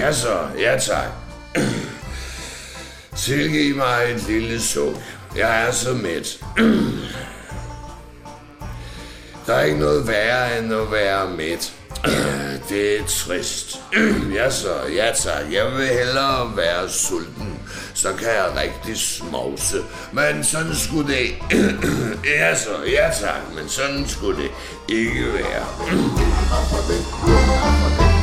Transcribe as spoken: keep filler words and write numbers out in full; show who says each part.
Speaker 1: Ja så, ja tak. Tilgiv mig et lille suk. Jeg er så mæt. Der er ikke noget værre end at være mæt. Det er trist. Ja så, ja tak. Jeg vil hellere være sulten. Så kan jeg rigtig smovse. Men sådan skulle det... Ja så, ja tak. Men sådan skulle det ikke være.